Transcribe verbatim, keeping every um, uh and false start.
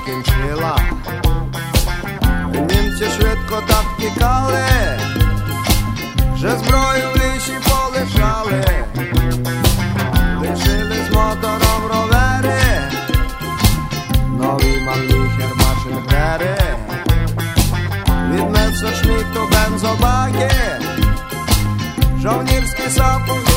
скінчила. Німці швидко так тікали, вже зброю в лісі полишали, лишили з мотором ровери, нові Мannліхер машингери, від Месершмітту бензобаки, жовнірські сапоги